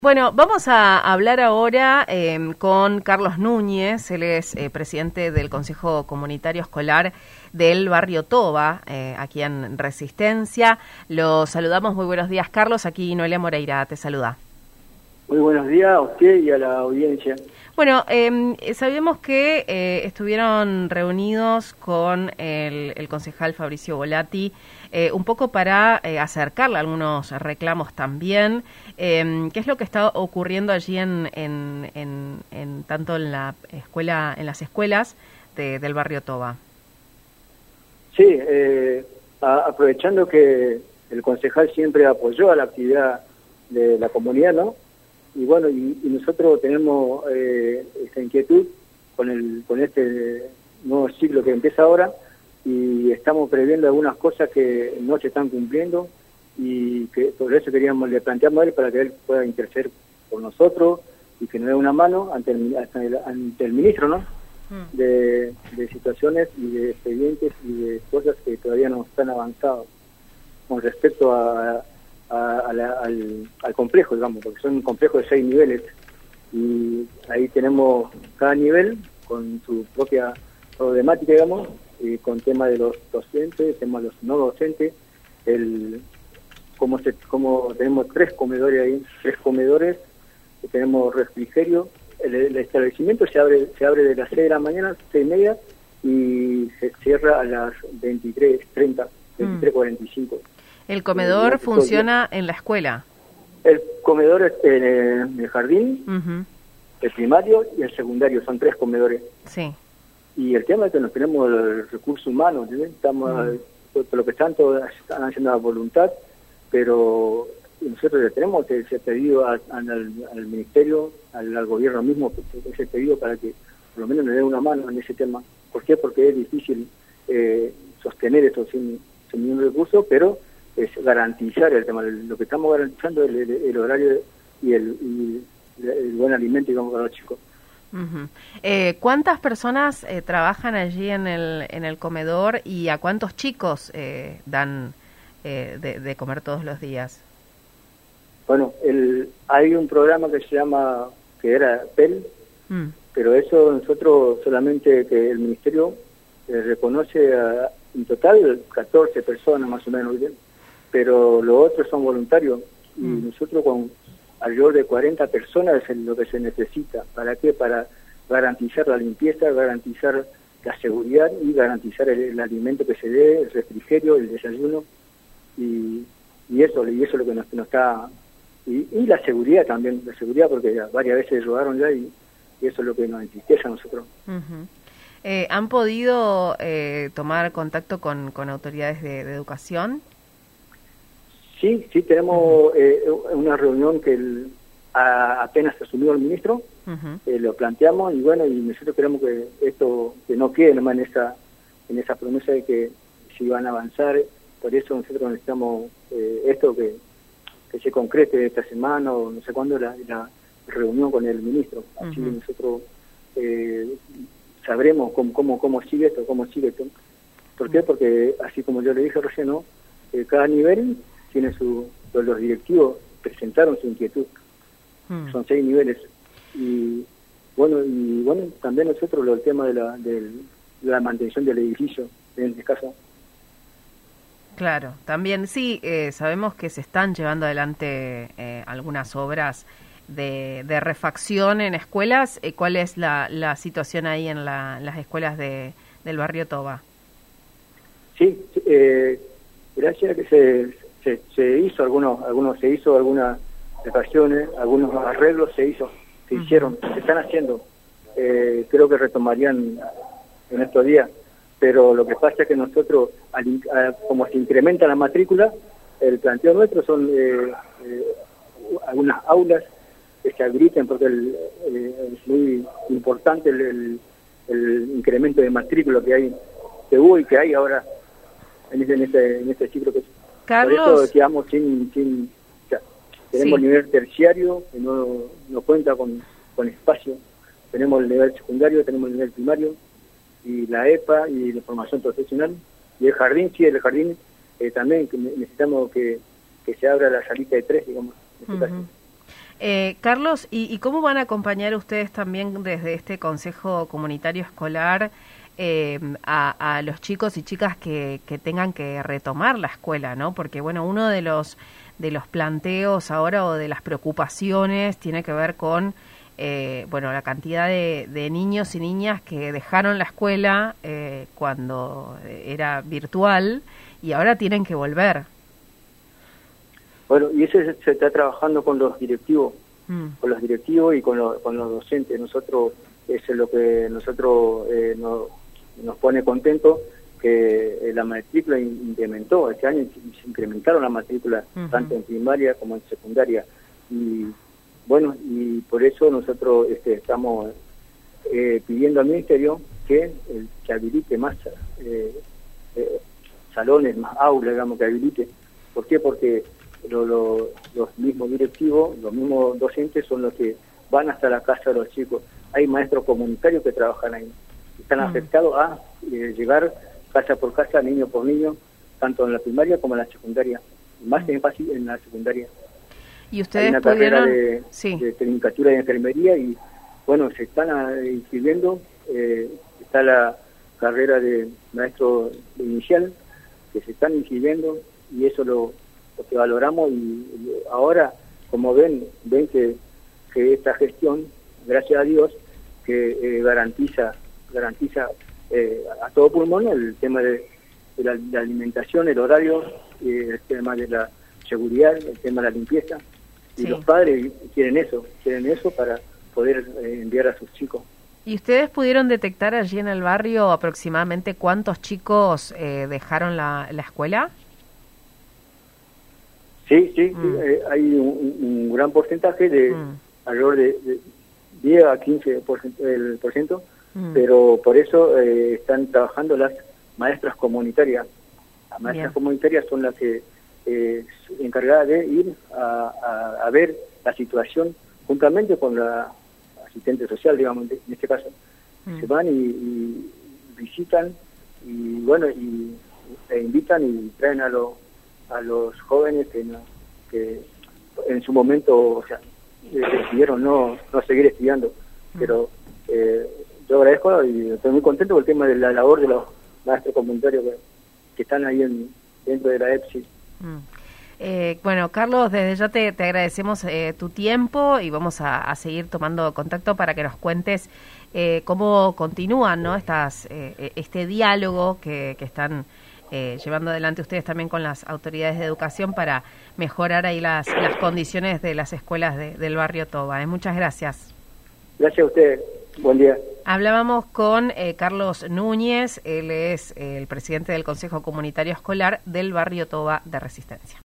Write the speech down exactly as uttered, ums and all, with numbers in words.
Bueno, vamos a hablar ahora eh, con Carlos Núñez. Él es eh, presidente del Consejo Comunitario Escolar del Barrio Toba, eh, aquí en Resistencia. Lo saludamos. Muy buenos días, Carlos. Aquí Noelia Moreira te saluda. Muy buenos días a usted y a la audiencia. Bueno, eh, sabemos que eh, estuvieron reunidos con el, el concejal Fabricio Volati, eh, un poco para eh, acercarle algunos reclamos también. Eh, ¿Qué es lo que está ocurriendo allí en, en, en, en tanto en la escuela, en las escuelas de, del Barrio Toba? Sí, eh, a, aprovechando que el concejal siempre apoyó a la actividad de la comunidad, ¿no? Y bueno, y, y nosotros tenemos eh, esta inquietud con el con este nuevo ciclo que empieza ahora, y estamos previendo algunas cosas que no se están cumpliendo, y que por eso queríamos, le planteamos a él para que él pueda interceder por nosotros y que nos dé una mano ante el, ante el, ante el ministro, ¿no? Mm. De, de situaciones y de expedientes y de cosas que todavía no están avanzadas con respecto a A, a la, al, al complejo, digamos, porque son un complejo de seis niveles, y ahí tenemos cada nivel con su propia problemática, digamos, y con tema de los docentes, tema de los no docentes, el como se como tenemos tres comedores ahí, tres comedores, tenemos refrigerio, el, el establecimiento se abre se abre de las seis de la mañana, seis y media, y se cierra a las veintitrés treinta, veintitrés cuarenta y cinco. ¿El comedor funciona en la escuela? El comedor es en el jardín, uh-huh. El primario y el secundario, son tres comedores. Sí. Y el tema es que nos tenemos el recurso humano, ¿sí? Estamos, uh-huh. Por lo que están todos están haciendo la voluntad, pero nosotros le tenemos ese pedido a, a, al, al ministerio, al, al gobierno mismo, ese pedido para que por lo menos nos dé una mano en ese tema. ¿Por qué? Porque es difícil eh, sostener esto sin, sin ningún recurso, pero es garantizar el tema. Lo que estamos garantizando es el, el, el horario y el, y el buen alimento, digamos, para los chicos. Uh-huh. eh, ¿Cuántas personas eh, trabajan allí en el en el comedor y a cuántos chicos eh, dan eh, de, de comer todos los días? Bueno, el, hay un programa que se llama, que era P E L, mm. pero eso nosotros solamente que el ministerio eh, reconoce a, en total catorce personas más o menos, ¿bien? Pero los otros son voluntarios, y mm. nosotros con alrededor de cuarenta personas es lo que se necesita. ¿Para qué? Para garantizar la limpieza, garantizar la seguridad y garantizar el, el alimento que se dé, el refrigerio, el desayuno, y, y eso y eso es lo que nos, nos está... Y, y la seguridad también, la seguridad, porque ya varias veces robaron ya, y, y eso es lo que nos entristece a nosotros. Uh-huh. Eh, ¿Han podido eh, tomar contacto con, con autoridades de, de educación? Sí, sí, tenemos eh, una reunión que el, a, apenas asumió el ministro, uh-huh. eh, lo planteamos, y bueno, y nosotros queremos que esto, que no quede nomás en esa, en esa promesa de que si van a avanzar. Por eso nosotros necesitamos eh, esto, que, que se concrete esta semana, o no sé cuándo, la, la reunión con el ministro. Así uh-huh. nosotros eh, sabremos cómo, cómo, cómo sigue esto, cómo sigue esto. ¿Por qué? Porque, así como yo le dije recién, ¿no? Eh, cada nivel tiene su, los, los directivos presentaron su inquietud, hmm. son seis niveles, y bueno, y bueno, también nosotros lo, el tema de la, de la mantención del edificio, en este caso. Claro, también sí, eh, sabemos que se están llevando adelante eh, algunas obras de, de refacción en escuelas. Eh, ¿Cuál es la, la situación ahí en la, las escuelas de, del Barrio Toba? Sí, eh, gracias a que se Se, se hizo algunos, algunos se hizo algunas refacciones, algunos arreglos se hizo, se uh-huh. hicieron, se están haciendo. Eh, creo que retomarían en estos días, pero lo que pasa es que nosotros, al, a, como se incrementa la matrícula, el planteo nuestro son eh, eh, algunas aulas que se habiliten, porque el, eh, es muy importante el, el, el incremento de matrícula que hay, que hubo y que hay ahora en este, en este, en este ciclo que Carlos. Por eso quedamos sin, sin o sea, tenemos sí. el nivel terciario que no, no cuenta con, con espacio, tenemos el nivel secundario, tenemos el nivel primario y la E P A y la formación profesional, y el jardín, sí, el jardín eh, también que necesitamos que, que se abra la salita de tres, digamos, en este uh-huh. caso. Eh, Carlos, ¿y, ¿y cómo van a acompañar ustedes también desde este Consejo Comunitario Escolar eh, a, a los chicos y chicas que, que tengan que retomar la escuela, ¿no? Porque, bueno, uno de los, de los planteos ahora o de las preocupaciones tiene que ver con, eh, bueno, la cantidad de, de niños y niñas que dejaron la escuela eh, cuando era virtual y ahora tienen que volver. Bueno, y eso se, se está trabajando con los directivos, mm. con los directivos y con, lo, con los docentes. Nosotros, eso es lo que nosotros eh, nos, nos pone contento, que eh, la matrícula incrementó, este año se incrementaron la matrícula, uh-huh. tanto en primaria como en secundaria. Y bueno, y por eso nosotros este, estamos eh, pidiendo al Ministerio que, el, que habilite más eh, eh, salones, más aulas, digamos, que habilite. ¿Por qué? Porque Lo, lo, los mismos directivos, los mismos docentes son los que van hasta la casa de los chicos. Hay maestros comunitarios que trabajan ahí, están mm. afectados a eh, llegar casa por casa, niño por niño, tanto en la primaria como en la secundaria, más mm. énfasis en la secundaria. ¿Y ustedes Hay una pudieron? carrera de, sí. de tecnicatura de enfermería y bueno, se están uh, inscribiendo, eh, está la carrera de maestro inicial que se están inscribiendo y eso lo que valoramos y ahora, como ven, ven que, que esta gestión, gracias a Dios, que eh, garantiza garantiza eh, a todo pulmón el tema de, de, la, de la alimentación, el horario, eh, el tema de la seguridad, el tema de la limpieza, y sí. los padres quieren eso, quieren eso para poder eh, enviar a sus chicos. ¿Y ustedes pudieron detectar allí en el barrio aproximadamente cuántos chicos eh, dejaron la, la escuela? Sí, sí, mm. eh, hay un, un gran porcentaje de mm. alrededor de, de diez a quince por ciento, el por ciento, mm. pero por eso eh, están trabajando las maestras comunitarias. Las maestras Bien. comunitarias son las que eh, encargadas de ir a, a, a ver la situación juntamente con la asistente social, digamos, en este caso. Mm. Se van y, y visitan y bueno, y e invitan y traen a los a los jóvenes que, no, que en su momento, o sea, decidieron no, no seguir estudiando. Pero eh, yo agradezco y estoy muy contento por el tema de la labor de los maestros comunitarios que, que están ahí en, dentro de la E P S I. Mm. Eh, bueno, Carlos, desde ya te, te agradecemos eh, tu tiempo y vamos a, a seguir tomando contacto para que nos cuentes eh, cómo continúan, ¿no? Estas, eh, este diálogo que, que están Eh, llevando adelante ustedes también con las autoridades de educación para mejorar ahí las, las condiciones de las escuelas de, del barrio Toba. ¿eh? Muchas gracias. Gracias a usted. Buen día. Hablábamos con eh, Carlos Núñez, él es eh, el presidente del Consejo Comunitario Escolar del barrio Toba de Resistencia.